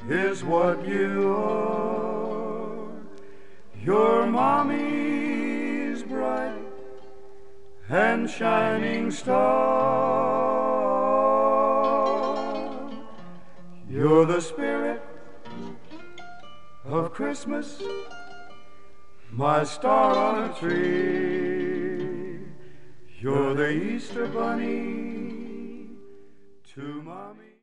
is what you are. Your mommy's bright and shining star. You're the spirit of Christmas, my star on a tree. You're the Easter bunny to mommy.